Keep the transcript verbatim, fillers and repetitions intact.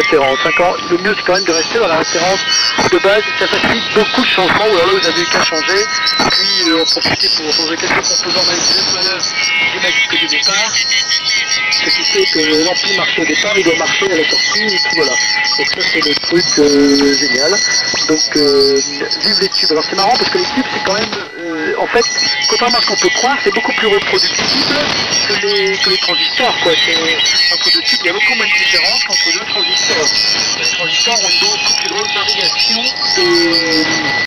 référence. Hein. Quand, le mieux c'est quand même de rester dans la référence de base, ça facilite beaucoup de changements, ou alors là vous n'avez qu'à changer, puis euh, en profiter pour changer quelques composants manipulés du magique du départ, ce qui fait que l'ampli marche au départ, il doit marcher à la sortie, et puis voilà. Donc ça c'est le truc euh, génial. Donc euh, vive les tubes. Alors c'est marrant parce que les tubes c'est quand même, euh, en fait, contrairement à ce qu'on peut croire, c'est beaucoup plus reproductible que les, que les transistors. Quoi. Entre deux tubes, il y a beaucoup moins de différence qu'entre deux transistors. Les transistors ont une beaucoup plus grosse variation de